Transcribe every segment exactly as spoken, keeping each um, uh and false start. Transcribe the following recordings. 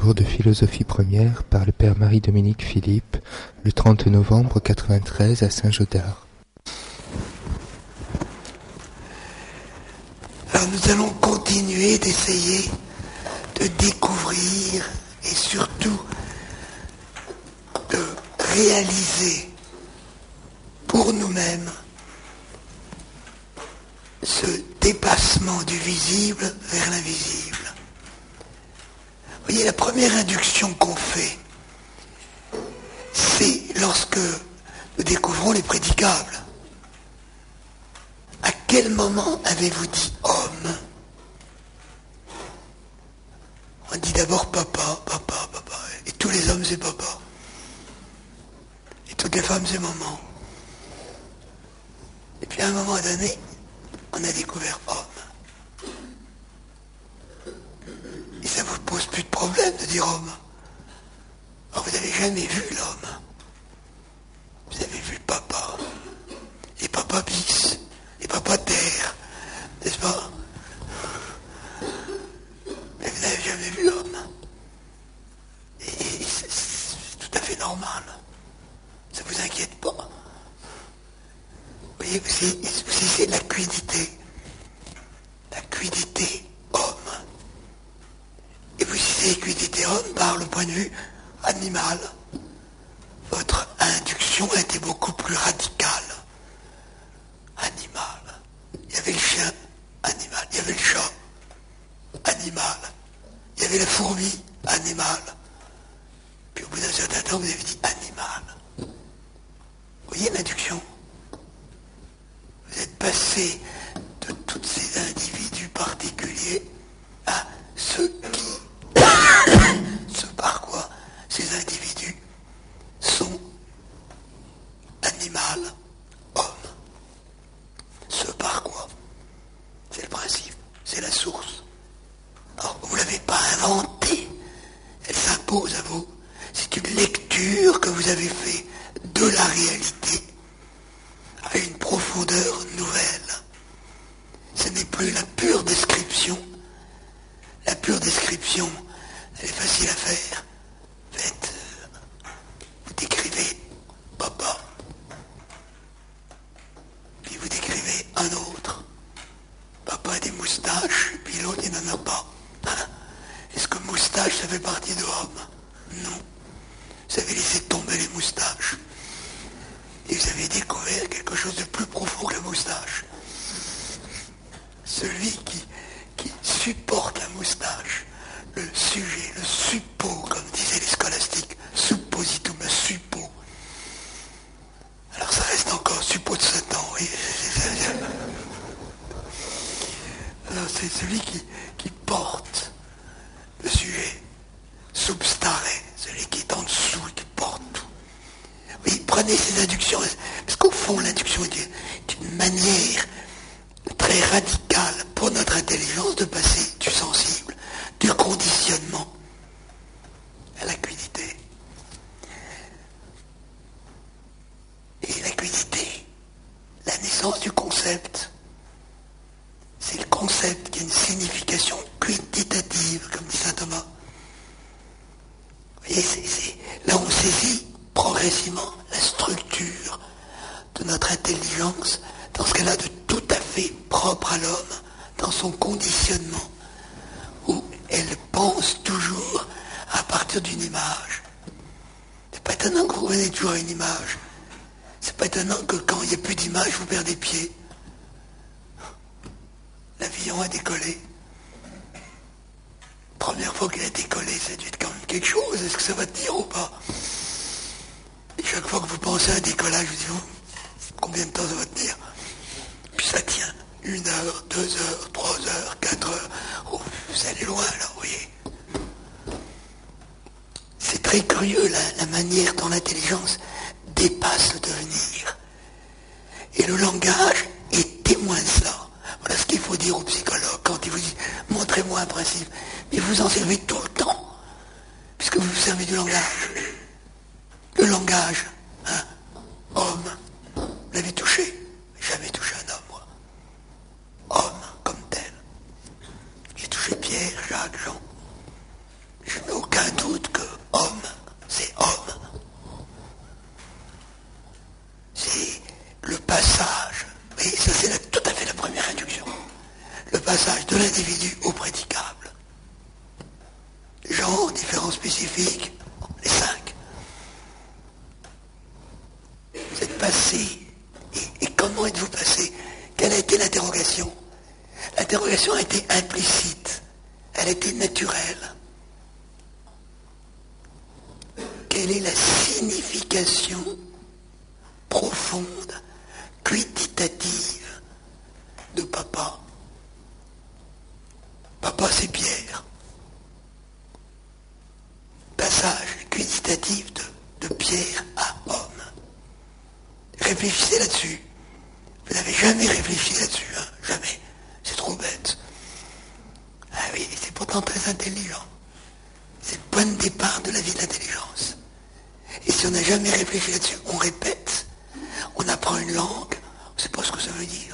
cours de philosophie première par le père Marie-Dominique Philippe, le trente novembre quatre-vingt-treize à Saint-Gaudard. Alors nous allons continuer d'essayer de découvrir et surtout de réaliser pour nous-mêmes ce dépassement du visible vers l'invisible. Vous voyez, la première induction qu'on fait, c'est lorsque nous découvrons les prédicables. À quel moment avez-vous dit homme? On dit d'abord papa, papa, papa. Et tous les hommes c'est papa. Et toutes les femmes c'est maman. Et puis à un moment donné, on a découvert homme. Et ça ne vous pose plus de problème de dire homme. Alors vous n'avez jamais vu l'homme. Vous avez vu le papa. Et papa bis. Et papa terre. N'est-ce pas? Mais vous n'avez jamais vu l'homme. Et c'est, c'est tout à fait normal. Ça ne vous inquiète pas. Vous voyez, c'est, c'est de la cuidité. La cuidité homme. Et vous utilisez cuidité homme par le point de vue animal. Votre induction a été beaucoup plus radicale. Animal. Il y avait le chien, animal. Il y avait le chat, animal. Il y avait la fourmi, animal. Puis au bout d'un certain temps, vous avez dit animal. Vous voyez l'induction? Vous êtes passé de tous ces individus particuliers à ceux qui, ce par quoi ces individus sont animal, homme. Ce par quoi? C'est le principe, c'est la source. Alors, vous ne l'avez pas inventée, elle s'impose à vous. C'est une lecture que vous avez faite de la réalité à une profondeur nouvelle. Ce n'est plus la pure description. La pure description, elle est facile à faire. Faites, vous décrivez papa, puis vous décrivez un autre. Papa a des moustaches, puis l'autre il n'en a pas. Hein? Est-ce que moustache, ça fait partie de homme? Non. Vous avez laissé tomber les moustaches. Et vous avez découvert quelque chose de plus profond que la moustache. Celui qui, qui supporte la moustache, le sujet, le suppo, comme disaient les scolastiques, suppositum, le suppo. Alors ça reste encore suppo de Satan, oui. Alors c'est celui qui, qui porte le sujet, substare, celui qui est en dessous et qui porte tout. Oui, prenez ces inductions, parce qu'au fond, l'induction est une manière très radicale pour notre intelligence de passer du sensible, du conditionnement à la cuidité. Et la cuidité, la naissance du concept, c'est le concept qui a une signification quintitative, comme dit saint Thomas. Vous voyez, c'est, c'est, là on saisit progressivement la structure de notre intelligence dans ce qu'elle a de tout à fait propre à l'homme, dans son conditionnement, où elle pense toujours à partir d'une image. C'est pas étonnant que vous revenez toujours à une image. C'est pas étonnant que quand il n'y a plus d'image, vous perdez pied. L'avion a décollé. Première fois qu'il a décollé, ça a dû être quand même quelque chose. Est-ce que ça va tenir ou pas? Et chaque fois que vous pensez à un décollage, vous dites, oh, combien de temps ça va tenir? Puis ça tient une heure, deux heures, trois heures, quatre heures. Oh, vous allez loin là, vous voyez. C'est très curieux la, la manière dont l'intelligence dépasse le devenir. Et le langage est témoin de cela. Voilà ce qu'il faut dire aux psychologues quand ils vous disent « montrez-moi un principe ». Mais vous en servez tout le temps, puisque vous vous servez du langage. Le langage, hein, homme, vous l'avez touché? Jamais touché un homme, moi. Homme, comme tel. J'ai touché Pierre, Jacques, Jean. Je n'ai aucun doute passé? Et, et comment êtes-vous passé? Quelle a été l'interrogation? L'interrogation a été implicite, elle a été naturelle. Quelle est la signification profonde, quantitative de papa? Papa, c'est Pierre. Passage quantitatif de, de Pierre à homme. Réfléchissez là-dessus. Vous n'avez jamais réfléchi là-dessus, hein? Jamais. C'est trop bête. Ah oui, c'est pourtant très intelligent. C'est le point de départ de la vie de l'intelligence. Et si on n'a jamais réfléchi là-dessus, on répète, on apprend une langue, on ne sait pas ce que ça veut dire.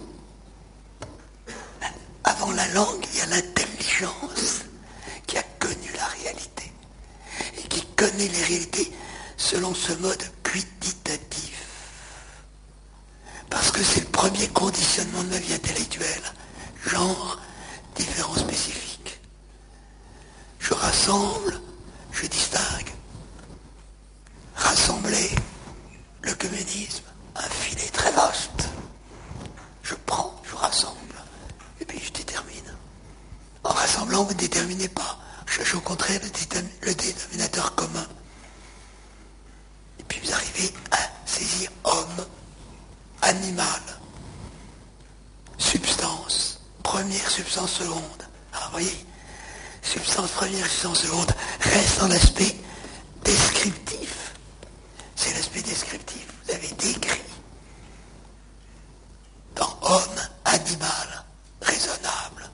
Avant la langue, il y a l'intelligence qui a connu la réalité et qui connaît les réalités selon ce mode quantitatif. Parce que c'est le premier conditionnement de ma vie intellectuelle. Genre, différence spécifique. Je rassemble, je distingue. Rassembler, l'œcuménisme, un filet très vaste. Je prends, je rassemble, et puis je détermine. En rassemblant, vous ne déterminez pas. Je cherche au contraire le, détermin, le dénominateur commun. Et puis vous arrivez à saisir homme, animal, substance, première substance seconde. Alors vous voyez, substance première, substance seconde, reste dans l'aspect descriptif. C'est l'aspect descriptif. Vous avez décrit dans homme, animal, raisonnable.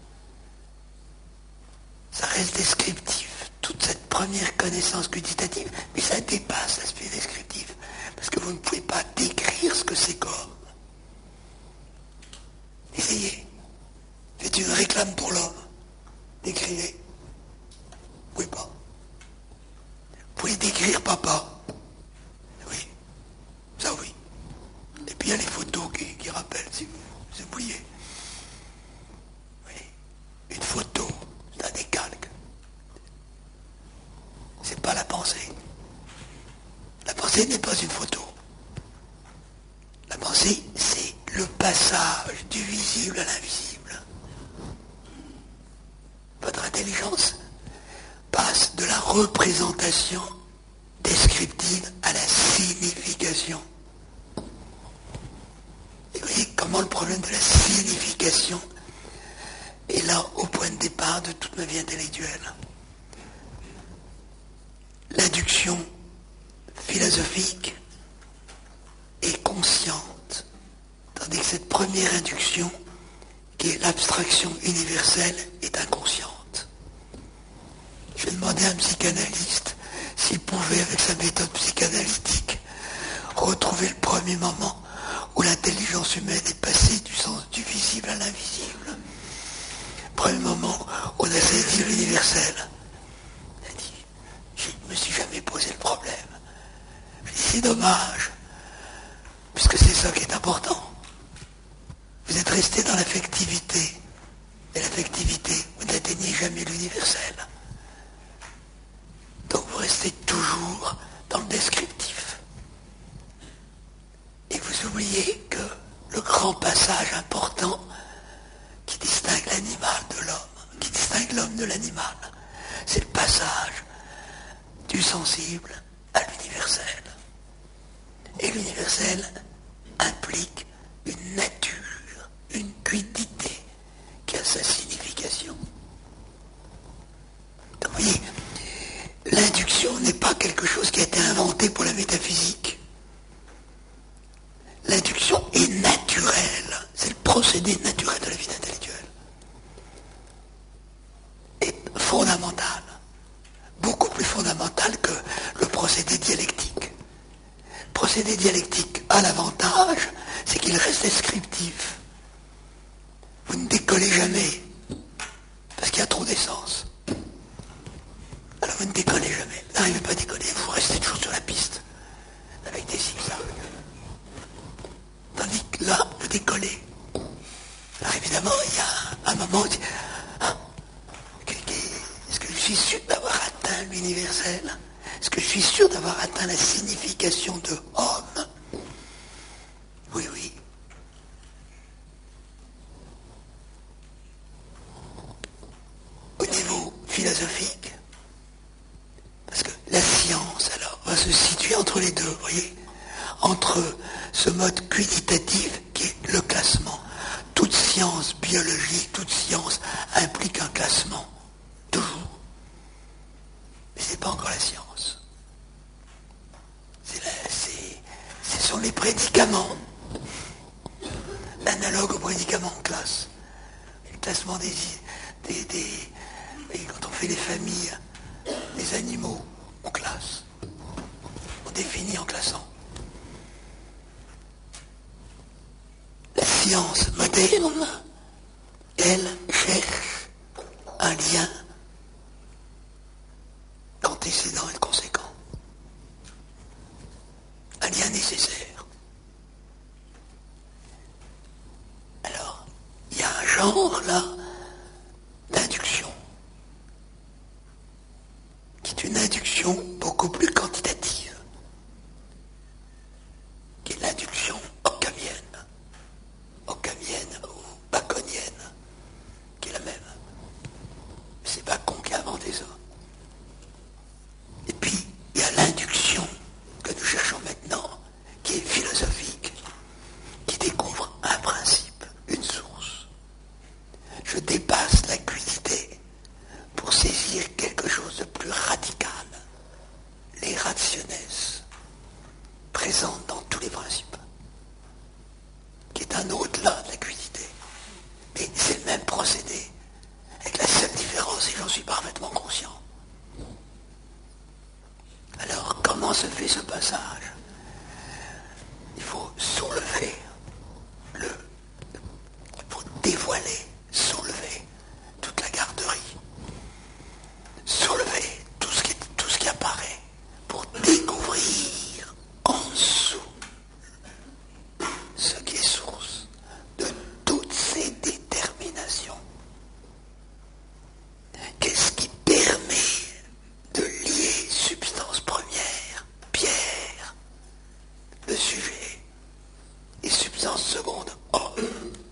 Ça reste descriptif. Toute cette première connaissance quantitative, mais ça dépasse l'aspect descriptif. Parce que vous ne pouvez pas décrire ce que c'est comme. Essayez. Faites une réclame pour l'homme. Décrivez. Vous ne pouvez pas. Vous pouvez décrire papa. Oui. Ça oui. Et puis il y a les photos qui, qui rappellent, si vous, vous oubliez. Oui. Une photo, c'est un décalque. C'est pas la pensée. La pensée n'est pas une photo. La pensée, c'est le passage du visible à l'invisible. Votre intelligence passe de la représentation descriptive à la signification. Et vous voyez comment le problème de la signification est là au point de départ de toute ma vie intellectuelle. L'induction philosophique est consciente, tandis que cette première induction, qui est l'abstraction universelle, est inconsciente. Je vais demander à un psychanalyste s'il pouvait, avec sa méthode psychanalytique, retrouver le premier moment où l'intelligence humaine est passée du sens du visible à l'invisible. Premier moment où on a saisi l'universel. Il a dit, je ne me suis jamais posé le problème. Je dis, c'est dommage, puisque c'est ça qui est important. Vous êtes resté dans l'affectivité. Et l'affectivité, vous n'atteignez jamais l'universel. Donc vous restez toujours dans le descriptif. Et vous oubliez que le grand passage important qui distingue l'animal de l'homme, qui distingue l'homme de l'animal, c'est le passage du sensible à l'universel. Et l'universel implique une nature, une quidité qui a sa signification. Donc vous voyez, l'induction n'est pas quelque chose qui a été inventé pour la métaphysique. L'induction est naturelle. C'est le procédé naturel de la vie intellectuelle. Et fondamental. Beaucoup plus fondamental que le procédé dialectique. Le procédé dialectique a l'avantage, c'est qu'il reste descriptif. Vous ne décollez jamais, parce qu'il y a trop d'essence. Alors vous ne décollez jamais. Vous n'arrivez pas à décoller, vous restez toujours sur la piste, avec des zigzags. Tandis que là, vous décollez. Alors évidemment, il y a un moment où dit, ah, est-ce que je suis sûr d'avoir atteint l'universel? Est-ce que je suis sûr d'avoir atteint la signification de homme? entre les deux, vous voyez, entre ce mode quantitatif qui est le classement. Toute science biologique, toute science implique un classement, toujours. Mais ce n'est pas encore la science. C'est la, c'est, ce sont les prédicaments. L'analogue aux prédicaments en classe. Le classement des... des, des et quand on fait les familles des animaux, on classe. On définit en classant. La science moderne, elle cherche un lien antécédent et conséquent. Un lien nécessaire. Alors, il y a un genre là d'induction qui est une induction beaucoup plus quantitative, qui est l'induction occamienne, occamienne ou baconienne, qui est la même. C'est Bacon qui a inventé ça. Et puis, il y a l'induction que nous cherchons maintenant, qui est philosophique, qui découvre un principe, une source. Je dépasse la cuidité pour saisir quelque chose de plus radical, les rationes présentes dans tous les principes, qui est un au-delà de la cuidité. Mais c'est le même procédé, avec la seule différence, et j'en suis parfaitement conscient. Alors, comment se fait ce passage? Il faut soulever le... Il faut dévoiler, soulever toute la garderie. Soulever tout ce qui, tout ce qui apparaît pour découvrir en dessous ce qui est source de toutes ces déterminations. Qu'est-ce qui permet de lier substance première, pierre, le sujet, et substance seconde, homme?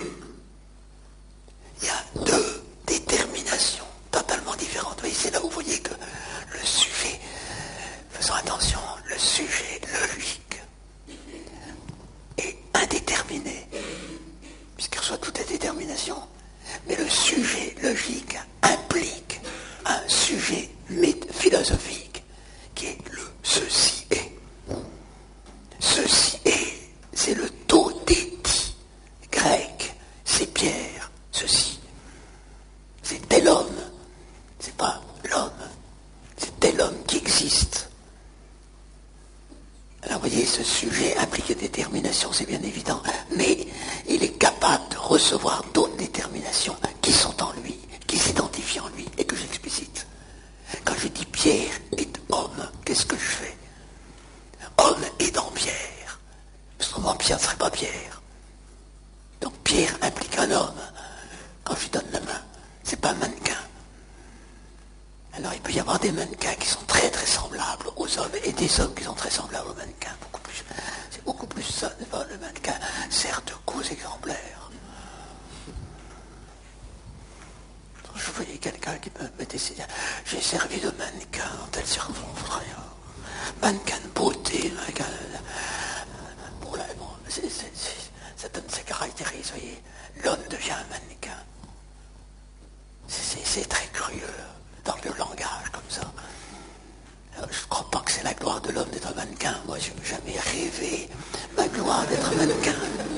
Il y a deux déterminations totalement différentes. Oui, c'est là où vous voyez que le sujet, faisons attention, le sujet logique est indéterminé, puisqu'il reçoit toute la détermination. Mais le sujet logique implique un sujet philosophique qui est le ceci est. Ceci est, c'est le todéti grec, c'est Pierre, ceci. C'est tel homme, c'est pas l'homme, c'est tel homme qui existe. Alors vous voyez, ce sujet implique une détermination, c'est bien évident, mais il est capable de recevoir d'autres déterminations qui sont en lui, qui s'identifient en lui et que j'explicite. Quand je dis Pierre est homme, qu'est-ce que je fais? Homme est dans Pierre. Autrement, Pierre ne serait pas Pierre. Donc Pierre implique un homme. Quand je lui donne la main, c'est pas un mannequin. Alors il peut y avoir des mannequins qui sont très très semblables aux hommes et des hommes qui sont très semblables aux mannequins. Beaucoup plus, c'est beaucoup plus ça. Le mannequin sert de cause exemplaire. Je voyais quelqu'un qui me mettait ses... J'ai servi de mannequin dans telle circonstance. Mannequin de beauté, mannequin... Bon, là, bon, c'est, c'est, c'est, ça donne ses caractéristiques, vous voyez. L'homme devient un mannequin. C'est, c'est, c'est très curieux, dans le langage, comme ça. Alors, je ne crois pas que c'est la gloire de l'homme d'être un mannequin. Moi, je n'ai jamais rêvé ma gloire d'être un mannequin.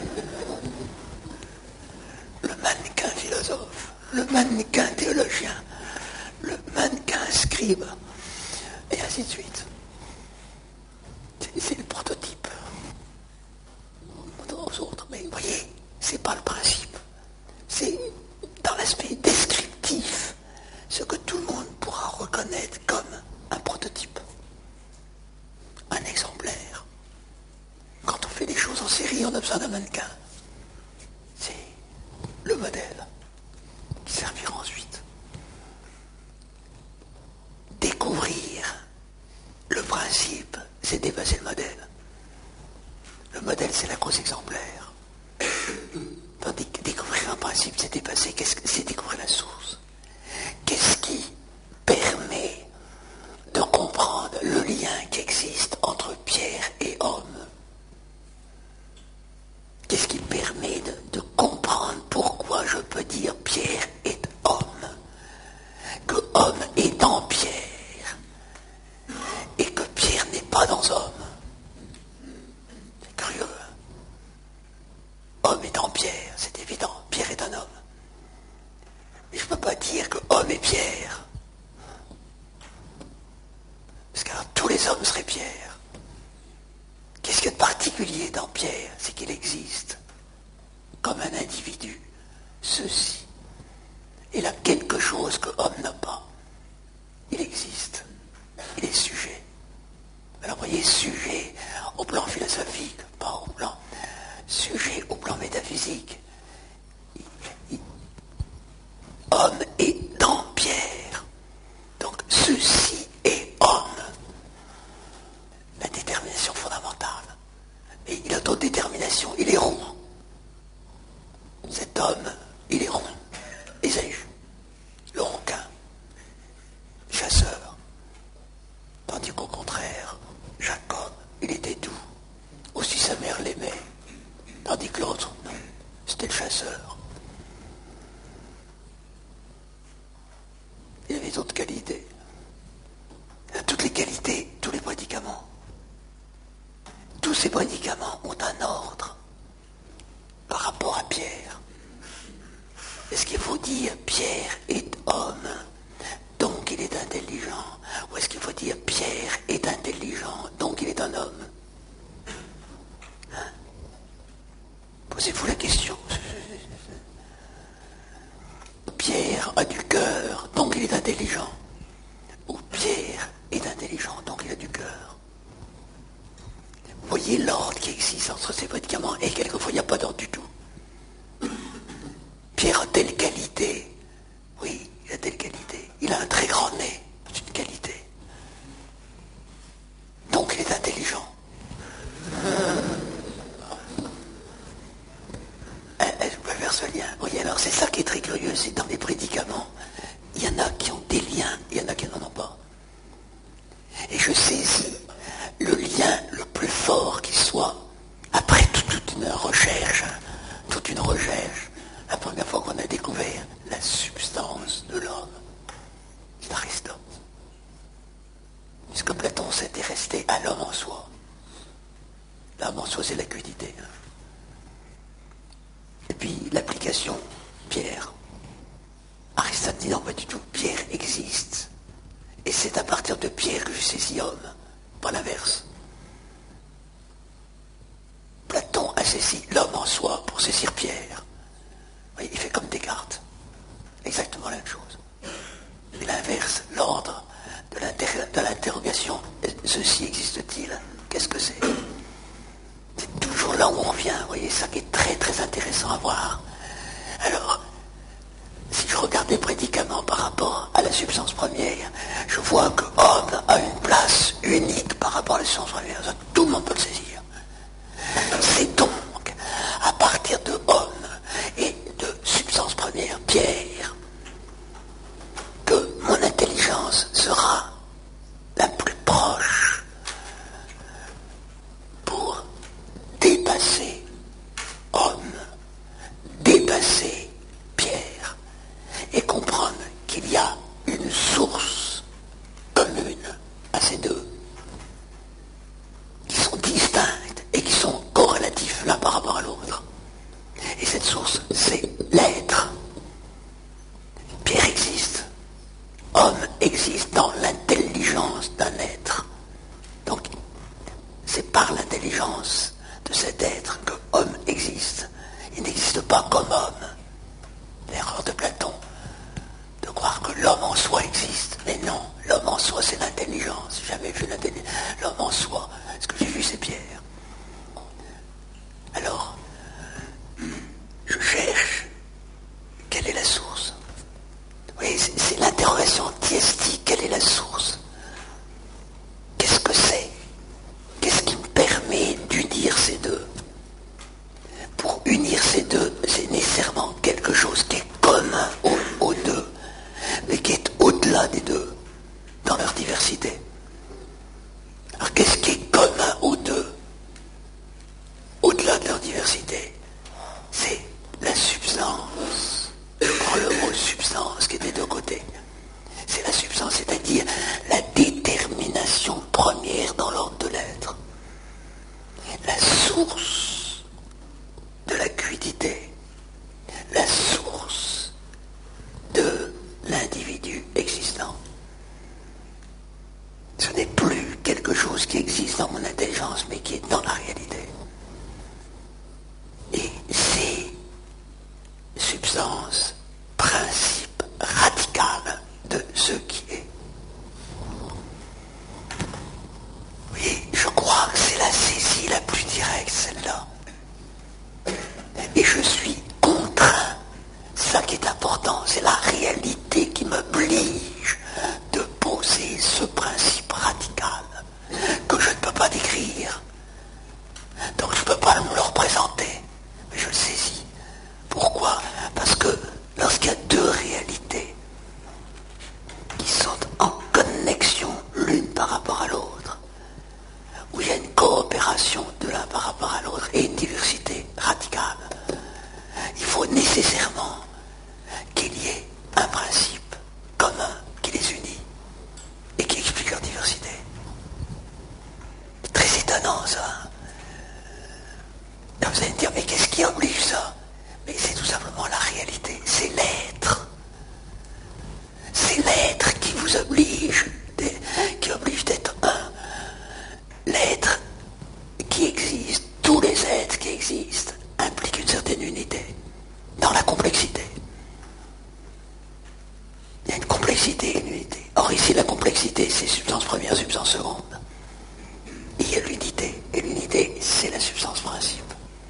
Le mannequin philosophe, le mannequin théologien, le mannequin scribe, et ainsi de suite. C'est, c'est le prototype. Aux autres, mais vous voyez, c'est pas le principe. C'est dans l'aspect descriptif, ce que tout le monde pourra reconnaître comme un prototype, un exemplaire. Quand on fait des choses en série, on a besoin d'un mannequin. C'est le modèle qui servira ensuite. Découvrir le principe, c'est dépasser le modèle. Le modèle, c'est la cause exemplaire. Tandis que découvrir un principe, c'est dépasser, qu'est-ce que c'est découvrir la source. Qu'est-ce qui permet de comprendre le lien qui existe entre Pierre pas dans homme. C'est curieux. Homme est en Pierre, c'est évident. Pierre est un homme. Mais je ne peux pas dire que homme est Pierre. Parce que tous les hommes seraient Pierre. Qu'est-ce qu'il y a de particulier dans Pierre? C'est qu'il existe comme un individu. Ceci. Il a quelque chose que homme n'a pas. Il existe. Il est sujet. Alors vous voyez, sujet au plan philosophique, pas au plan... Sujet au plan métaphysique. Il, il, homme est dans Pierre. Donc ceci est homme. La détermination fondamentale. Et il a d'autres déterminations. Il est rond. Cet homme, il est rond. Ésaü, le ronquin, chasseur. Tandis qu'au contraire, Jacob, il était doux. Aussi sa mère l'aimait. Tandis que l'autre, non, c'était le chasseur. Il avait d'autres qualités. Il a toutes les qualités, tous les prédicaments. Tous ces prédicaments ont un ordre par rapport à Pierre. Est-ce qu'il faut dire Pierre est homme, donc il est intelligent? Ou est-ce qu'il faut dire Pierre est intelligent, donc il est un homme? Hein? Posez-vous la question. Pierre a du cœur, donc il est intelligent. Ou Pierre est intelligent, donc il a du cœur. Vous voyez l'ordre qui existe entre ces prédicaments, et quelquefois il n'y a pas d'ordre du tout. Pierre a telle qualité. Oui, il a telle qualité. Il a un très grand nez. C'est une qualité. Donc il est intelligent. Je peux faire ce lien. Oui, alors c'est ça qui est très curieux, c'est dans les prédicaments, il y en a qui ont des liens, il y en a qui n'en ont pas. Et je saisis le lien le plus fort qui soit, après toute, toute une recherche, toute une recherche, la première fois qu'on a découvert la substance de l'homme, c'est Aristote. Puisque Platon s'était resté à l'homme en soi. L'homme en soi, c'est la quiddité. Et puis l'application, Pierre. Aristote dit non, pas du tout. Pierre existe. Et c'est à partir de Pierre que je saisis homme, pas l'inverse. Platon a saisi l'homme en soi pour saisir Pierre. Oui, il fait comme Descartes. Exactement la même chose. Et l'inverse, l'ordre de, l'inter- de l'interrogation. Ceci existe-t-il? Qu'est-ce que c'est? C'est toujours là où on revient. Vous voyez, ça qui est très très intéressant à voir. Alors, si je regarde les prédicaments par rapport à la substance première, je vois que homme a une place unique par rapport à la substance première. Ça, tout le monde peut le saisir. C'est donc à partir de homme et de substance première, Pierre, que mon intelligence sera la plus proche pour dépasser homme, dépasser Pierre, et comprendre qu'il y a une source commune à ces deux, qui sont distinctes et qui sont corrélatifs l'un par rapport à l'autre. Et cette source, c'est l'être. Pierre existe. Homme existe dans l'intelligence d'un être. Donc, c'est par l'intelligence de cet être que homme existe. Il n'existe pas comme homme. L'erreur de Platon, de croire que l'homme en soi existe. Mais non, l'homme en soi, c'est l'intelligence. J'ai jamais vu l'intelligence. L'homme en soi, ce que j'ai vu, c'est Pierre. Alors, je cherche quelle est la source. Oui, c'est, c'est l'interrogation thiestique. Quelle est la source? Qu'est-ce que c'est? Qu'est-ce qui me permet d'unir ces deux? Pour unir ces deux, c'est nécessairement quelque chose qui est commun aux, aux deux, mais qui est au-delà des deux, dans leur diversité. source de la quiddité, la source de l'individu existant. Ce n'est plus quelque chose qui existe dans mon intelligence, mais qui est dans la réalité. Et c'est substance, principe radical de ce qui est. Oui, je crois que c'est la saisie la plus directe, celle-là. Et je suis contraint. C'est ça qui est important, c'est la réalité qui m'oblige de poser ce principe radical que je ne peux pas décrire. Donc je ne peux pas me le représenter, mais je le saisis. Pourquoi ? Parce que lorsqu'il y a deux réalités qui sont en connexion l'une par rapport à l'autre, où il y a une coopération de l'un par rapport à l'autre et une diversité radicale, il faut nécessairement qu'il y ait un principe commun qui les unit et qui explique leur diversité. C'est très étonnant ça. Vous allez me dire, mais qu'est-ce qui oblige ça ? Mais c'est tout simplement la réalité, c'est l'être. C'est l'être qui vous oblige, qui oblige d'être un. L'être qui existe, tous les êtres qui existent, impliquent une certaine unité dans la complexité. Il y a une complexité et une unité. Or ici, la complexité, c'est substance première, substance seconde. Et il y a l'unité. Et l'unité, c'est la substance principe.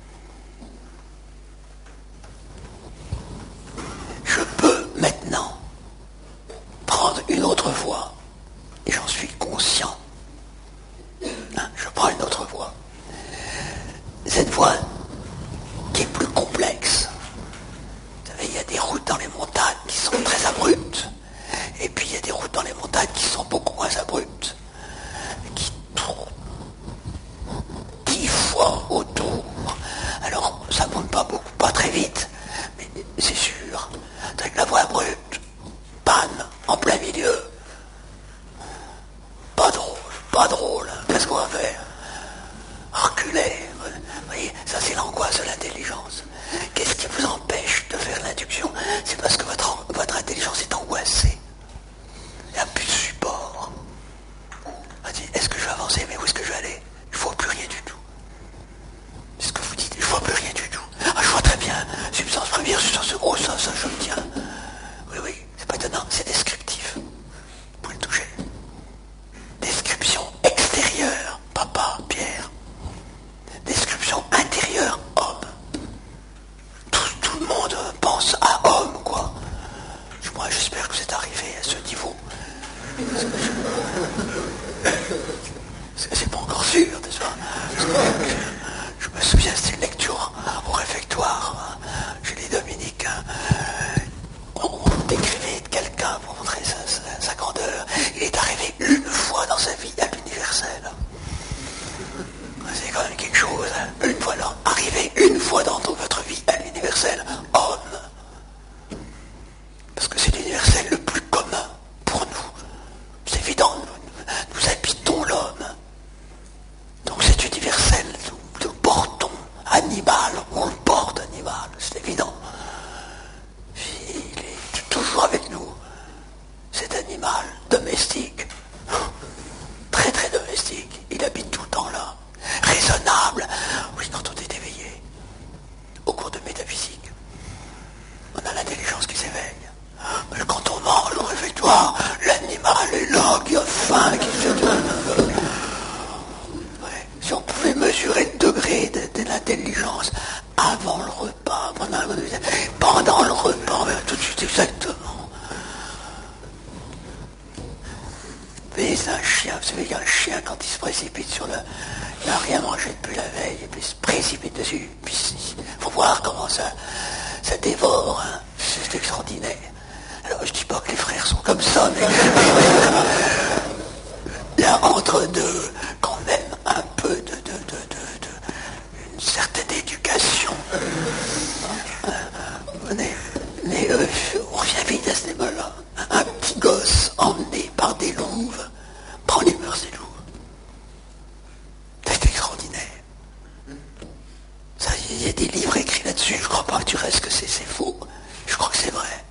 Je peux maintenant prendre une autre voie, et j'en suis conscient. Hein, je prends une autre voie. Cette voie qui est plus complexe. Vous savez, il y a des routes dans les montagnes qui sont très abruptes, et puis il y a des routes dans les montagnes qui sont beaucoup moins abruptes, qui tournent dix fois autour. Alors, ça ne monte pas beaucoup, pas très vite, mais c'est sûr. Avec la voie abrupte, panne, en plein milieu. Pas drôle, pas drôle. Qu'est-ce qu'on va faire ? Reculer. Vous voyez, ça c'est l'angoisse de l'intelligence. Qu'est-ce qui vous empêche de faire l'induction ? C'est parce que votre, votre intelligence est angoissée. Il n'y a plus de support. On dit, est-ce que je vais avancer ? Mais où est-ce que je vais aller ? Je ne vois plus rien du tout. C'est ce que vous dites, je ne vois plus rien du tout. Ah, je vois très bien. Substance première, substance seconde. Oh, ça, ça, je me tiens. Oui, oui, c'est pas étonnant, c'est descriptif. Vous pouvez le toucher. Description extérieure, papa, Pierre. Description intérieure, homme. Tout, tout le monde pense à homme, quoi. Moi, j'espère que vous êtes arrivé à ce niveau. Parce que je... Parce que c'est pas encore sûr, n'est-ce pas ? Je me souviens, c'était une lecture au réfectoire, chez les dominicains. On décrivait quelqu'un pour montrer sa, sa, sa grandeur. Il est arrivé une fois dans sa vie à l'universel. C'est quand même quelque chose. Hein. Une fois, là, arrivé une fois dans toute votre vie à l'universel, homme. Parce que c'est l'universel le plus commun pour nous. C'est évident, nous, nous habitons l'homme. Donc c'est universel, nous le portons. Animal, on le porte, animal, c'est évident. Il est toujours avec nous. Cet animal domestique, très très domestique, il habite tout le temps là. Raisonnable, oui, quand on est éveillé, au cours de métaphysique, on a l'intelligence qui s'éveille. Mais quand on mange au réfectoire, l'animal est là, qui a faim, qui se donne. Ouais. Si on pouvait mesurer le degré de, de l'intelligence avant le repas, pendant, pendant le repas, mais tout de suite exactement. Mais c'est un chien, vous savez, il y a un chien quand il se précipite sur le... Il n'a rien mangé depuis la veille, et puis il se précipite dessus. Puis il faut voir comment ça, ça dévore, hein. C'est extraordinaire. Alors je dis pas que les frères sont comme ça, mais... Là, entre deux, quand même, un peu de... de, de, de, de une certaine éducation. Mais, mais euh, on revient vite à ce niveau-là. Un petit gosse emmené par des louves prend les mœurs des louves. C'est extraordinaire. pas du reste que c'est, c'est faux. Je crois que c'est vrai.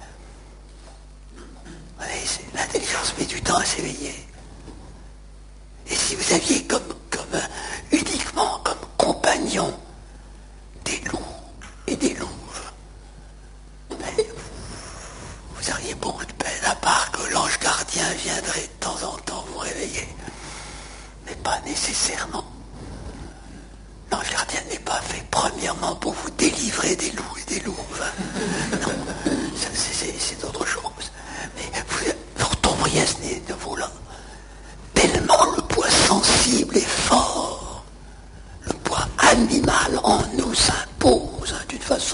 Oui, c'est, l'intelligence met du temps à s'éveiller. Et si vous aviez comme, comme euh, uniquement comme compagnon des loups et des louves, mais vous auriez beaucoup de peine, à part que l'ange gardien viendrait de temps en temps vous réveiller. Mais pas nécessairement. L'ange gardien n'est pas fait premièrement pour vous délivrer des loups et des louves. Non, ça, c'est, c'est, c'est autre chose. Mais vous, vous retomberiez à ce niveau-là. Tellement le poids sensible est fort. Le poids animal en nous s'impose hein, d'une façon.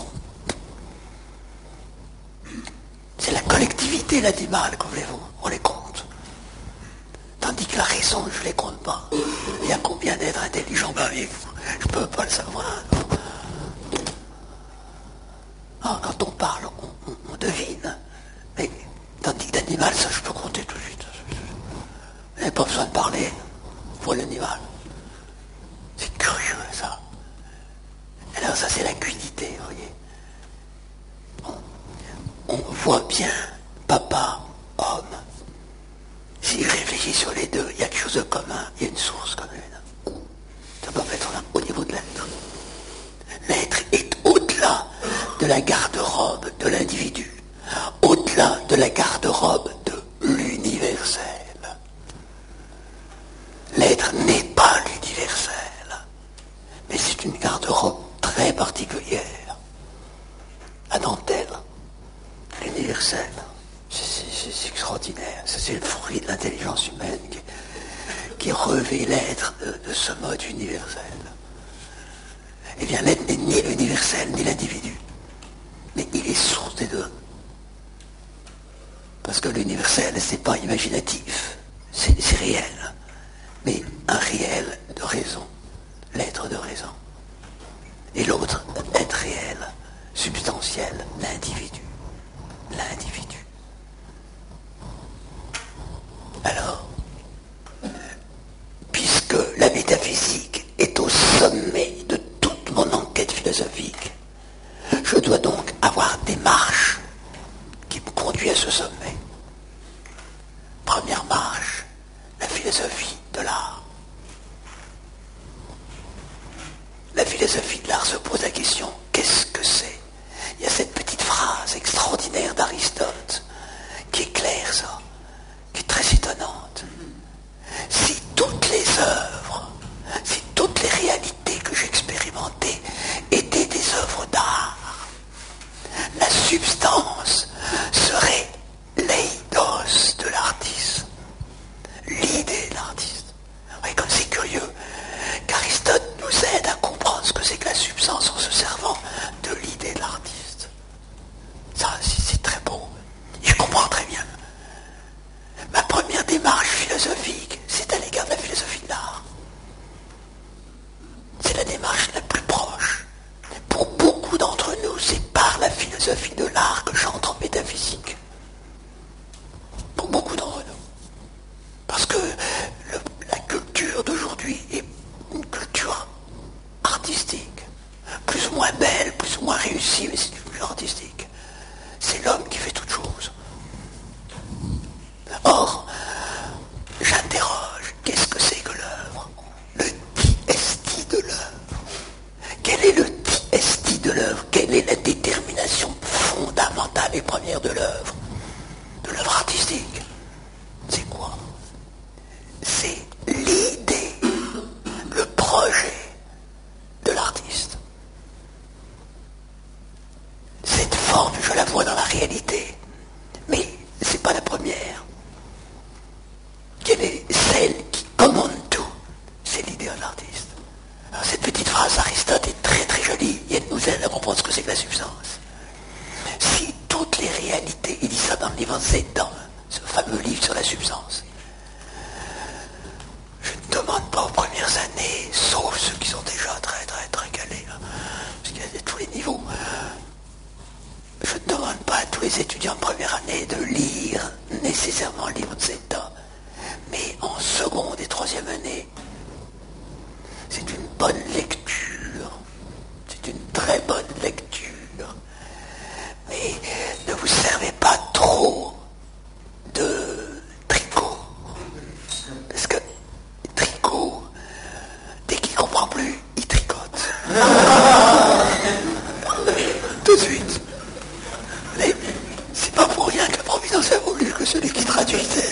C'est la collectivité, l'animal, que voulez-vous, on les compte. Tandis que la raison, je ne les compte pas. Il y a combien d'êtres intelligents parmi vous? Je ne peux pas le savoir. Ah, quand on parle, on, on, on devine. Mais tandis que l'animal, ça je peux compter tout de suite. Vous n'avez pas besoin de parler pour l'animal. C'est curieux ça. Alors ça c'est la cuidité, vous voyez. On, on voit bien papa, homme. Si je réfléchis sur les deux, il y a quelque chose de commun, il y a une source commune. Ça peut être là, au niveau de l'être. L'être est au-delà de la garde-robe de l'individu, au-delà de la garde-robe de l'universel. L'être n'est pas l'universel, mais c'est une garde-robe très particulière. À dentelle, l'universel, c'est, c'est, c'est extraordinaire. Ça, c'est le fruit de l'intelligence humaine qui, qui revêt l'être de, de ce mode universel. Eh bien, l'être n'est ni l'universel ni l'individu, mais il est source des deux. Parce que l'universel, c'est pas imaginatif, c'est, c'est réel. Mais un réel de raison, l'être de raison. Et l'autre, être réel, substantiel, l'individu. L'individu. Alors, puisque la métaphysique est au sommet de toute mon enquête philosophique, je dois donc avoir des marches qui me conduisent à ce sommet. Première marche, la philosophie de l'art. La philosophie de l'art se pose la question, qu'est-ce que c'est? Il y a cette petite phrase extraordinaire d'Aristote qui éclaire ça, qui est très étonnante. Si toutes les œuvres, si toutes les réalités que j'expérimentais étaient des œuvres d'art, la substance serait l'eidos de l'artiste, l'idée de l'artiste. Oui, comme c'est curieux qu'Aristote nous aide à comprendre ce que c'est que la substance en se servant de l'idée de l'artiste. Ça, c'est très beau. Et je comprends très bien. Ma première démarche philosophique, c'est à l'égard de la philosophie de l'art. C'est la démarche la plus proche. Pour beaucoup d'entre nous, c'est par la philosophie de l'art que j'entre en métaphysique. Pour beaucoup d'entre nous. Parce que le, la culture d'aujourd'hui est une culture artistique. Plus ou moins belle, plus ou moins réussie, mais c'est une culture artistique. C'est l'homme qui fait toute chose. Or, j'interroge, qu'est-ce que c'est que l'œuvre? Le diesti de l'œuvre. Quel est le diesti de l'œuvre? Quelle est la détermination fondamentale et première de l'œuvre? De l'œuvre artistique? C'est quoi? C'est l'idée, le projet de l'artiste. Cette forme, je la vois dans la réalité, mais c'est pas la première. Quelle est celle qui commande tout? C'est l'idée de l'artiste. Alors cette petite phrase d'Aristote est très très jolie, et elle nous aide à comprendre ce que c'est que la substance. Si toutes les réalités, il dit ça dans le livre Z, dans ce fameux livre sur la substance, je ne demande pas aux premières années, sauf ceux qui sont déjà très très très calés, hein, parce qu'il y a de tous les niveaux, je ne demande pas à tous les étudiants de première année de lire nécessairement le livre de Zeta, mais en seconde et troisième année, c'est une bonne lecture, c'est une très bonne lecture comprend plus, il tricote. Tout de suite. Mais c'est pas pour rien que la Providence a voulu que celui qui traduisait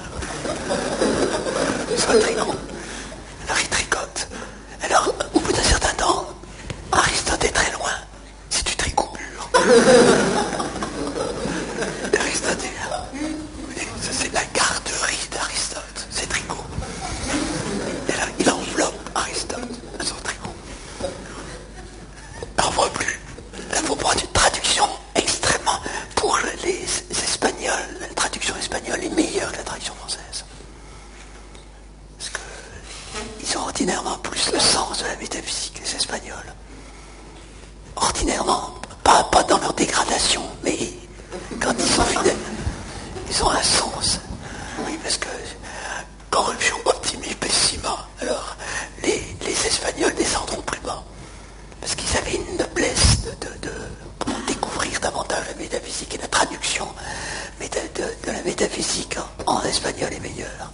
soit tricot. Alors il tricote. Alors, au bout d'un certain temps, Aristote est très loin. C'est du tricot pur. Aristote est là. Ça, c'est la garderie d'Aristote, c'est tricot. Et là, il enveloppe Aristote à son tricot. On n'en voit plus. Là, il faut prendre une traduction extrêmement... Pour les Espagnols, la traduction espagnole est meilleure que la traduction française. Parce qu'ils ont ordinairement plus le sens de la métaphysique, les Espagnols. Ordinairement, pas, pas dans leur dégradation, mais quand ils sont fidèles, ils ont un sens. Oui, parce que corruption, optimi, pessima. Alors, les, les Espagnols descendront plus bas. Parce qu'ils avaient une noblesse de, de, de, pour découvrir davantage la métaphysique et la traduction de, de, de la métaphysique en, en espagnol est meilleure.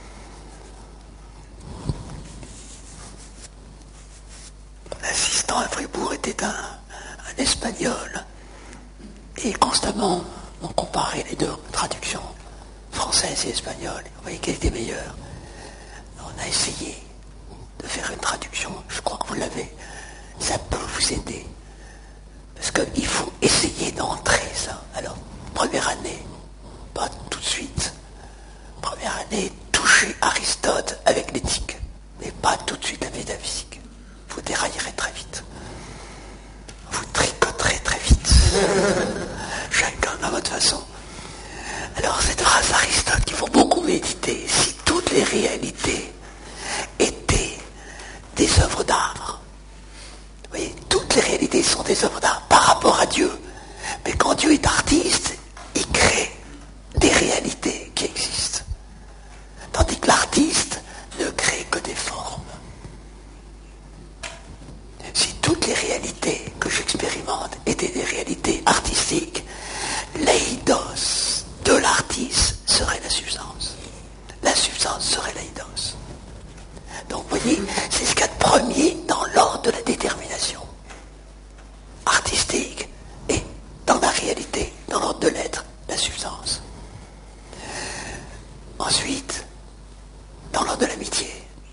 L'assistant à Fribourg était un, un espagnol et constamment on comparait les deux traductions françaises et espagnoles. On voyait qu'elle était meilleure. On a essayé de faire une traduction, je crois que vous l'avez. Ça peut vous aider. Parce qu'il faut essayer d'entrer ça. Alors, première année, pas tout de suite. Première année, toucher Aristote avec l'éthique. Mais pas tout de suite la métaphysique. Vous déraillerez très vite. Vous tricoterez très vite. Chacun à votre façon. Alors, cette phrase d'Aristote qu'il faut beaucoup méditer. Si toutes les réalités étaient des œuvres d'art, vous voyez, toutes les réalités sont des œuvres d'art par rapport à Dieu. Mais quand Dieu est artiste, il crée des réalités qui existent. Tandis que l'artiste ne crée que des formes. Si toutes les réalités que j'expérimente étaient des réalités artistiques, l'eidos de l'artiste serait la substance. La substance serait l'eidos. Donc vous voyez, c'est ce qu'il y a de premier dans l'ordre de la détermination artistique et dans la réalité, dans l'ordre de l'être, la substance. Ensuite, dans l'ordre de l'amitié,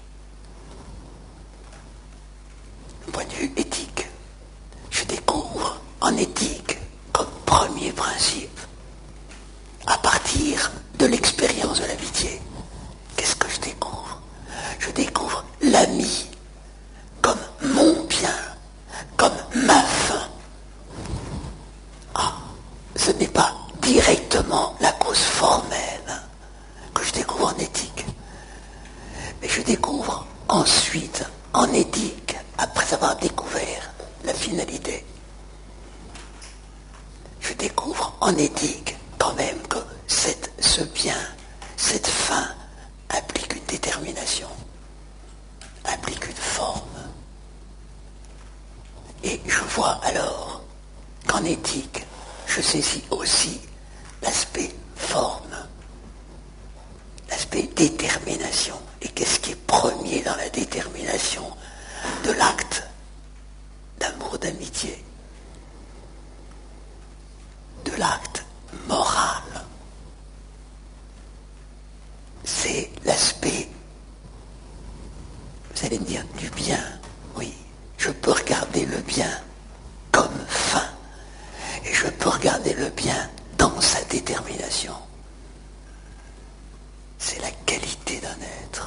du point de vue éthique, je découvre en éthique comme premier principe, à partir de l'expérience de l'amitié, qu'est-ce que je découvre? Je découvre l'ami comme mon bien, comme ma fin. Ah, ce n'est pas directement la cause formelle que je découvre en éthique, mais je découvre ensuite en éthique, après avoir découvert la finalité, je découvre en éthique quand même que cette, ce bien, cette fin implique une détermination, implique une forme. Et je vois alors qu'en éthique, je saisis aussi l'aspect forme, l'aspect détermination. Et qu'est-ce qui est premier dans la détermination de l'acte d'amour, d'amitié, de l'acte moral? C'est l'aspect, vous allez me dire, du bien. Oui, je peux regarder le bien comme fin, et je peux regarder le bien dans sa détermination. C'est la qualité d'un être.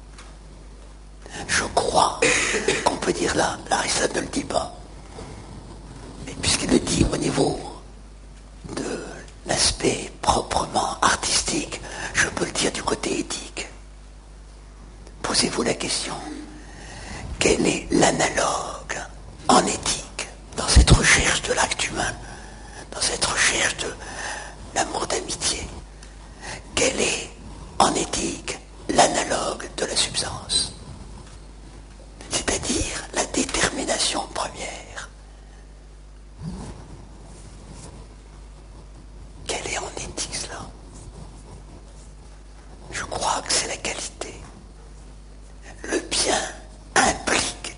Je crois qu'on peut dire là, Aristote ne le dit pas, mais puisqu'il le dit au niveau de l'aspect proprement artistique, je peux le dire du côté éthique. Posez-vous la question, quel est l'analogue en éthique dans cette recherche de l'acte humain, dans cette recherche de l'amour d'amitié? Quel est en éthique l'analogue de la substance, c'est-à-dire la détermination première? Quelle est en éthique cela? Je crois que c'est la qualité. Le bien implique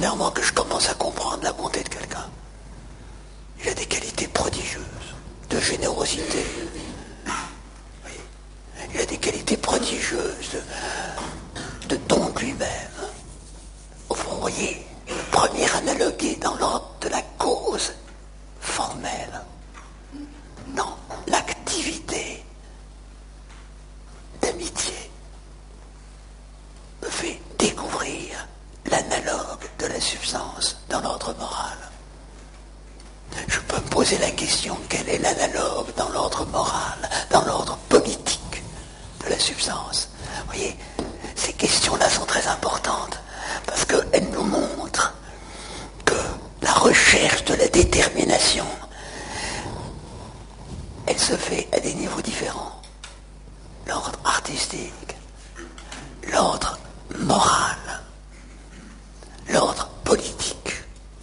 extraordinairement que je commence à comprendre la bonté de quelqu'un. Il a des qualités prodigieuses, de générosité. Oui. Il a des qualités prodigieuses, de, de don de lui-même. Au fond, vous voyez, le premier analogue est dans l'ordre de la cause formelle, dans l'activité d'amitié, me fait découvrir l'analogue de la substance dans l'ordre moral. Je peux me poser la question, quel est l'analogue dans l'ordre moral, dans l'ordre politique de la substance? Vous voyez, ces questions-là sont très importantes, parce qu'elles nous montrent que la recherche de la détermination, elle se fait à des niveaux différents. L'ordre artistique, l'ordre moral, l'ordre politique,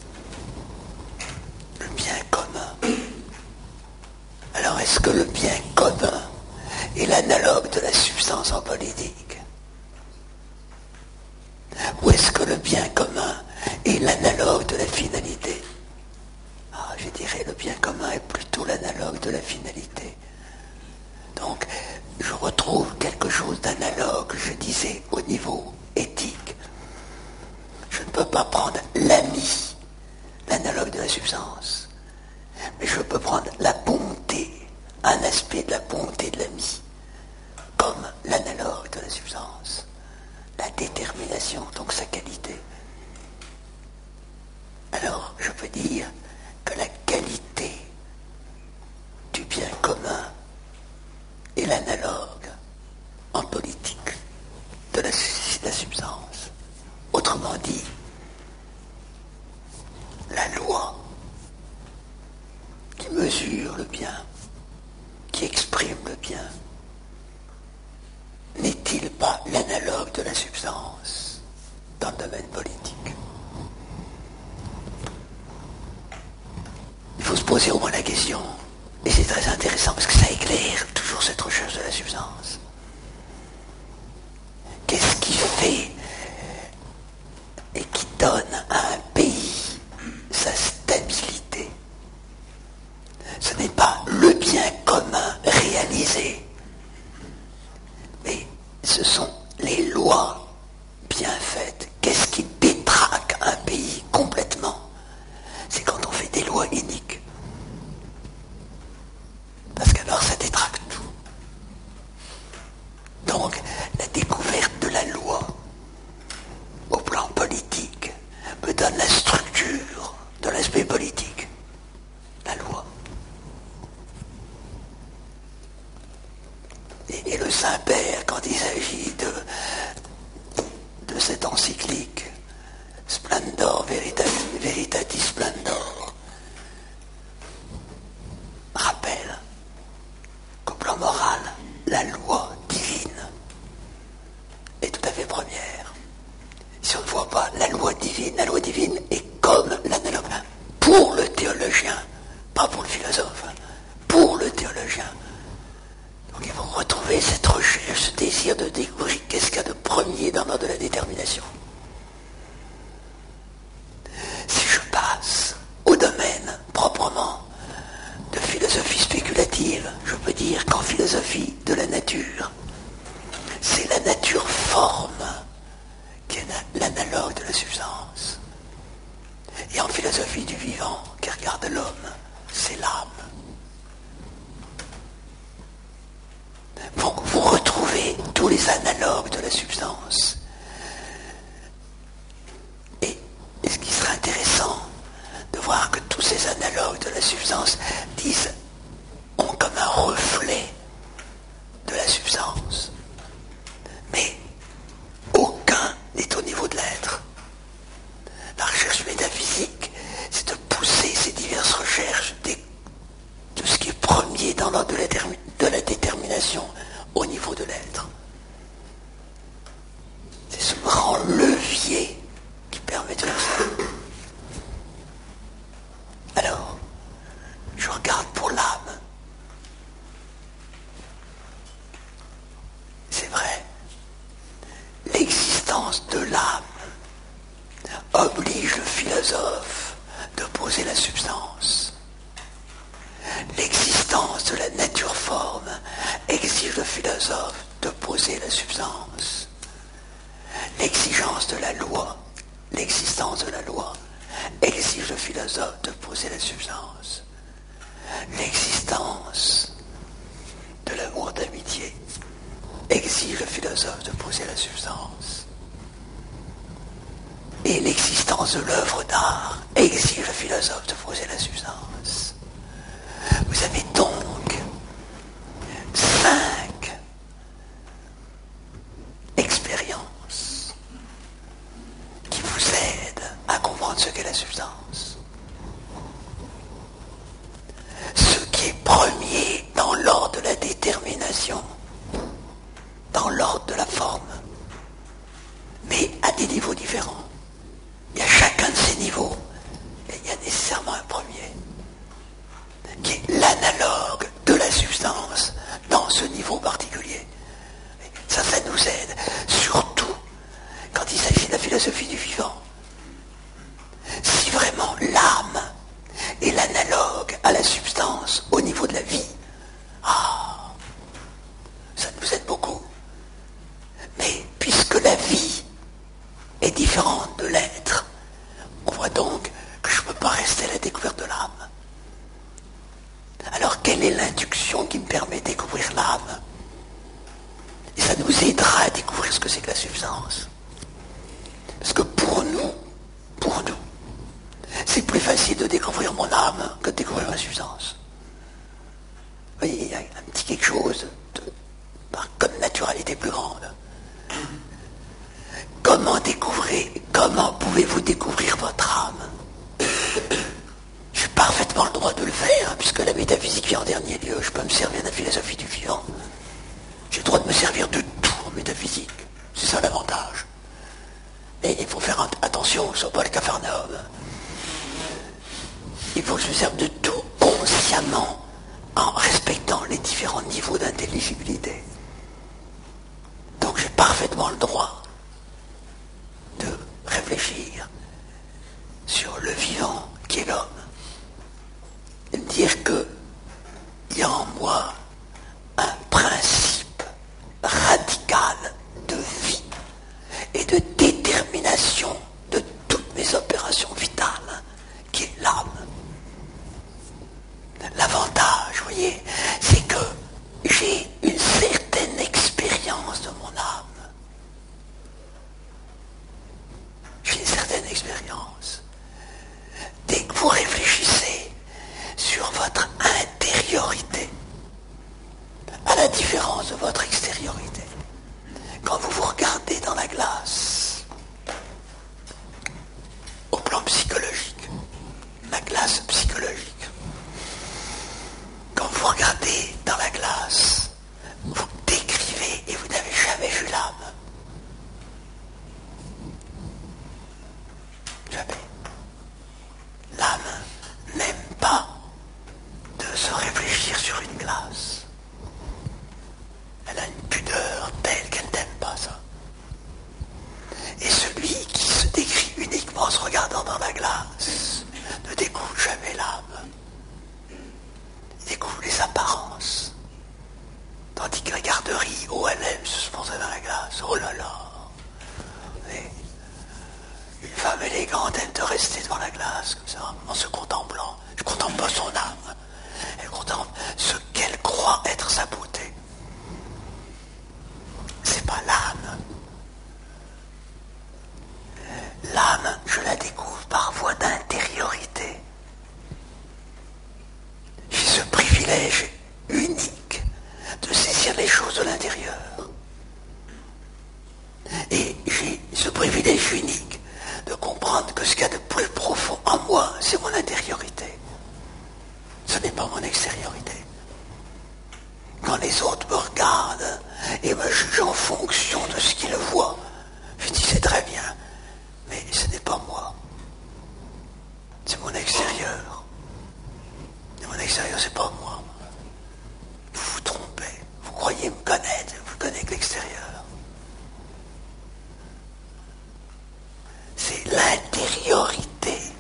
le bien commun. Alors est-ce que le bien commun est l'analogue de la substance en politique? Ou est-ce que le bien commun est l'analogue de la finalité? Ah, je dirais le bien commun est plutôt l'analogue de la finalité. Donc, je retrouve quelque chose d'analogue, je disais, au niveau éthique. Je ne peux pas prendre l'ami, l'analogue de la substance, mais je peux prendre la bonté, un aspect de la bonté de l'ami, comme l'analogue de la substance, la détermination, donc sa qualité. Alors, je peux dire que la qualité du bien commun est l'analogue en politique de la, de la substance. Autrement dit, la loi qui mesure le bien, qui exprime le bien, n'est-il pas l'analogue de la substance dans le domaine politique? Il faut se poser au moins la question, et c'est très intéressant parce que ça éclaire toujours cette recherche de la substance. Qu'est-ce qui fait et qui donne à un pays sa stabilité? Ce n'est pas le bien commun réalisé, mais ce sont les lois bien faites. Qu'est-ce qui détraque un pays complètement? C'est quand on fait des lois iniques. Parce qu'alors ça détraque tout. Donc, la découverte de la loi au plan politique me donne la structure de l'aspect politique. La loi. Et, et le Saint-Père, quand il s'agit de, de cette encyclique, Splendor Veritatis, Veritatis Splendor, rappelle qu'au plan moral, la loi divine est tout à fait première. Si on ne voit pas la loi divine, la loi divine est comme l'analogue. Pour le théologien, pas pour le philosophe, pour le théologien. Donc il faut retrouver cette recherche, ce désir de découvrir qu'est-ce qu'il y a de premier dans l'ordre de la détermination. Si je passe au domaine proprement de philosophie spéculative, je peux dire qu'en philosophie de la nature, c'est la nature forme qui est l'analogue de la substance. Et en philosophie du vivant, qui regarde l'homme, c'est l'âme. Donc vous retrouvez tous les analogues de la substance. Et, et ce qui serait intéressant de voir que tous ces analogues de la substance disent, ont comme un reflet de la substance. Mais aucun n'est au niveau de l'être. La recherche métaphysique, c'est de pousser ces diverses recherches des, de ce qui est premier dans l'ordre de la, de la détermination au niveau de l'être. C'est ce grand levier qui permet de faire ça. Alors, je regarde pour l'âme. C'est vrai, l'existence de l'âme oblige philosophe de poser la substance. L'existence de la nature-forme exige le philosophe de poser la substance. L'exigence de la loi, l'existence de la loi, exige le philosophe de poser la substance. L'existence de l'amour d'amitié exige le philosophe de poser la substance. Et l'existence de l'œuvre d'art exige le philosophe de poser la substance. Vous avez donc cinq expériences qui vous aident à comprendre ce qu'est la substance. Ce qui est premier dans l'ordre de la détermination, dans l'ordre de la forme, mais à des niveaux différents. Il y a chacun de ces niveaux, et il y a nécessairement un premier, qui est l'analogue de la substance dans ce niveau particulier. Ça, ça nous aide, surtout quand il s'agit de la philosophie du vivant. Si vraiment l'âme est l'analogue à la substance au niveau de la vie, ah, ça nous aide beaucoup. Mais puisque la vie est différente de l'être, on voit donc que je ne peux pas rester à la découverte de l'âme. Alors quelle est l'induction qui me permet de découvrir l'âme? Et ça nous aidera à découvrir ce que c'est que la substance. Parce que pour nous, pour nous, c'est plus facile de découvrir mon âme que de découvrir ma substance. Vous voyez, il y a un petit quelque chose de, par comme naturalité plus grande. Comment découvrir, comment pouvez-vous découvrir votre âme? J'ai parfaitement le droit de le faire, puisque la métaphysique vient en dernier lieu. Je peux me servir de la philosophie du vivant. J'ai le droit de me servir de tout en métaphysique. C'est ça l'avantage. Et il faut faire attention, ce ne soit pas le Capharnaüm. Il faut que je me serve de tout consciemment, en respectant les différents niveaux d'intelligibilité. Donc j'ai parfaitement le droit de réfléchir sur le vivant qui est l'homme. Et de dire qu'il y a en moi un principe radical de vie et de détermination de toutes mes opérations vitales, qui est l'âme. L'avantage, vous voyez, c'est que j'ai une certaine expérience de mon âme. J'ai une certaine expérience. Dès que vous réfléchissez sur votre intériorité, à la différence de votre extériorité, quand vous vous regardez dans la glace, au plan psychologique, la glace psychologique, quand vous regardez dans la glace, vous décrivez et vous n'avez jamais vu l'âme. Jamais. L'âme n'aime pas de se réfléchir sur une glace. Elle a une pudeur telle qu'elle n'aime pas ça. Et celui qui se décrit uniquement en se regardant dans la glace ne découvre jamais l'âme. Il découvre les apparences. Tandis que la garderie, oh elle aime se poser dans la glace, oh là là. Et une femme élégante aime de rester devant la glace, comme ça, en se contemplant. Elle ne contemple pas son âme. Elle contemple ce qu'elle croit être sa beauté. C'est pas l'âme. L'âme, je la découvre par voie d'intériorité. J'ai ce privilège unique de saisir les choses de l'intérieur. Et j'ai ce privilège unique de comprendre que ce qu'il y a de plus profond en moi, c'est mon intériorité. Ce n'est pas mon extériorité. Quand les autres me regardent et me jugent en fonction de ce qu'ils voient, je dis c'est très bien, mais ce n'est pas moi. C'est mon extérieur. Et mon extérieur, c'est pas moi. Vous vous trompez. Vous croyez me connaître, vous ne connaissez que l'extérieur. C'est l'intériorité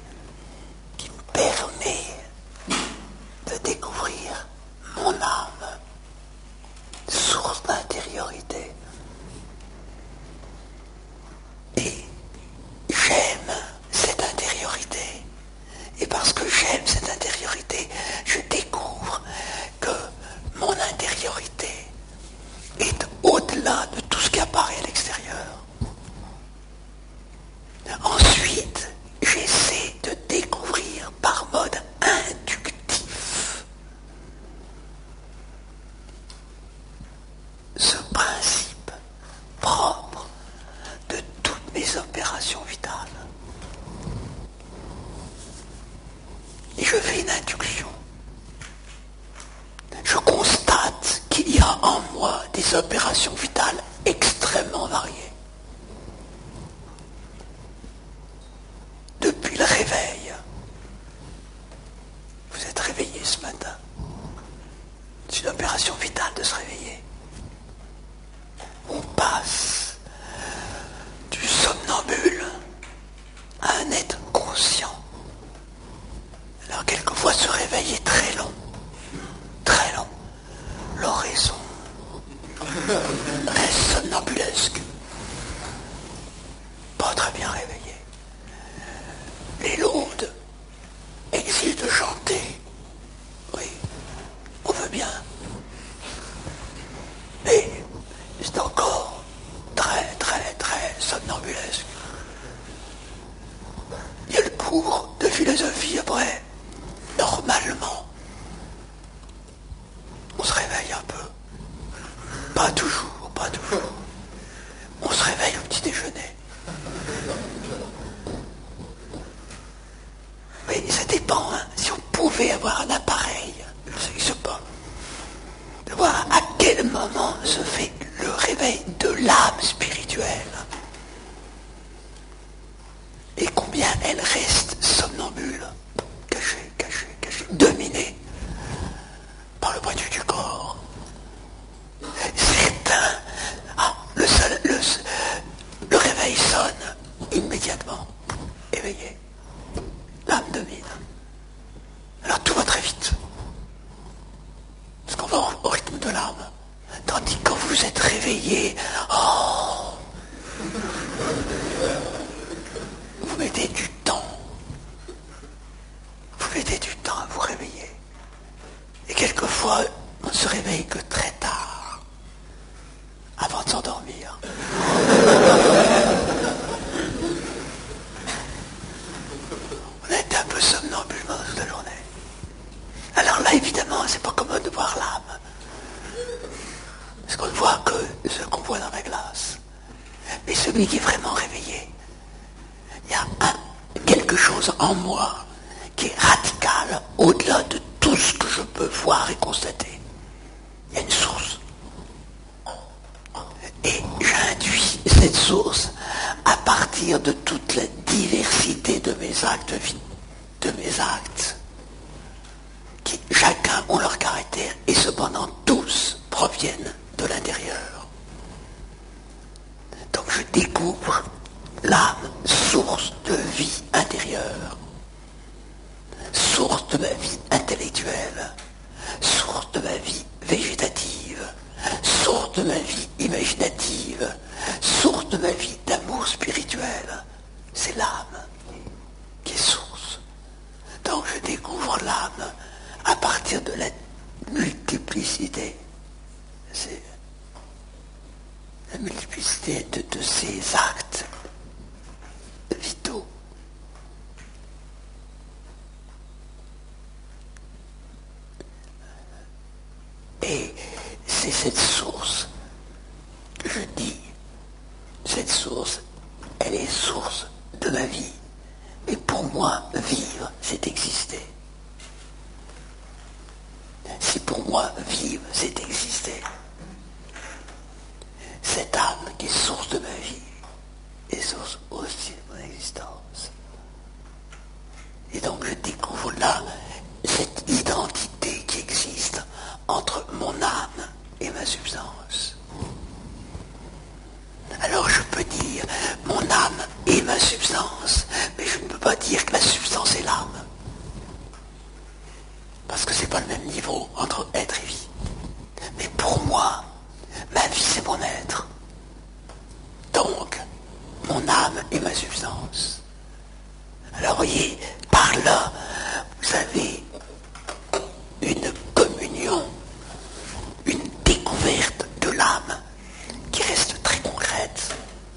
Et parce que j'aime cette intériorité, je découvre que mon intériorité est au-delà de tout ce qui apparaît à l'extérieur. Ensuite, j'essaie de découvrir par mode inductif ce principe propre de toutes mes opérations vitales. Et je fais une induction. Je constate qu'il y a en moi des opérations vitales extrêmement variées. Depuis le réveil, vous êtes réveillé ce matin. C'est une opération vitale de se réveiller. On passe du somnambule à un être conscient. Alors quelquefois ce réveil est très long, très long. L'oraison reste somnambulesque, pas très bien réveillé. Les laudes exigent de chanter. Oui, on veut bien. Mais c'est encore très, très, très somnambulesque. Il y a le cours de philosophie après. Normalement, on se réveille un peu. Pas toujours, pas toujours. On se réveille au petit déjeuner. Mais ça dépend, hein. Si on pouvait avoir un appareil, ça n'existe pas, de voir à quel moment se fait le réveil de l'âme spirituelle et combien elle reste somnambule, cachée, cachée, cachée, dominée par le point de vue du corps. Certains, ah, le, seul, le, le réveil sonne immédiatement, éveillé. L'âme domine. Alors tout va très vite. Parce qu'on va au, au rythme de l'âme. Tandis que quand vous êtes réveillé, oh, vous mettez du temps. Vous mettez du temps à vous réveiller. Et quelquefois, on ne se réveille que très tard, avant de s'endormir. On a été un peu somnambule pendant toute la journée. Alors là, évidemment, c'est pas commode de voir l'âme. Parce qu'on ne voit que ce qu'on voit dans la glace. Mais celui qui est vraiment réveillé, il y a un, quelque chose en moi qui est radical au-delà de tout ce que je peux voir et constater. Il y a une source. Et j'induis cette source à partir de toute la diversité de mes actes, de mes actes, qui chacun ont leur caractère et cependant tous proviennent de l'intérieur. Donc je découvre l'âme, source de vie intérieure, source de ma vie intellectuelle, source de ma vie végétative, source de ma vie imaginative, source de ma vie d'amour spirituel. C'est l'âme qui est source. Donc je découvre l'âme à partir de la multiplicité. C'est la multiplicité de, de ces actes vitaux. Et c'est cette source que je dis, cette source, elle est source de ma vie. Et pour moi, vivre, c'est exister. Si pour moi, vivre, c'est exister, cette âme qui est source de ma vie est source aussi de mon existence. Et donc je découvre là cette identité qui existe entre mon âme et ma substance. Alors je peux dire mon âme et ma substance, mais je ne peux pas dire que la substance est l'âme. Parce que c'est pas le même niveau entre être et vie. Mais pour moi, ma vie c'est mon être. Donc, mon âme et ma substance. Alors voyez, par là, vous avez une communion, une découverte de l'âme qui reste très concrète.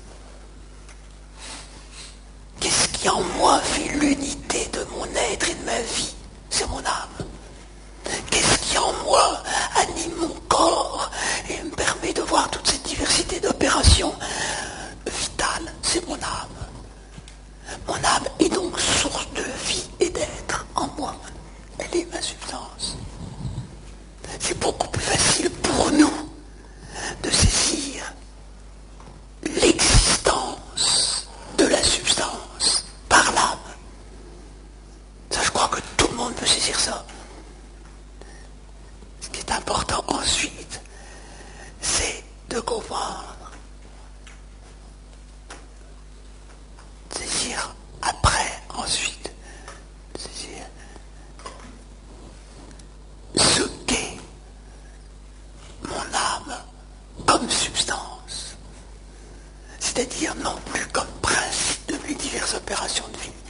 Qu'est-ce qui en moi fait l'unité de mon être et de ma vie? C'est mon âme. Qu'est-ce qui en moi anime mon corps et me permet de voir toute cette diversité d'opérations vitales? C'est mon âme. Mon âme est donc source de vie et d'être en moi. Elle est ma substance. C'est beaucoup plus facile pour nous de saisir l'existence de la substance par l'âme. Ça, je crois que tout le monde peut saisir ça. Ce qui est important ensuite, c'est de comprendre. Saisir après, ensuite, saisir ce qu'est mon âme comme substance. C'est-à-dire non plus comme principe de mes diverses opérations de vie,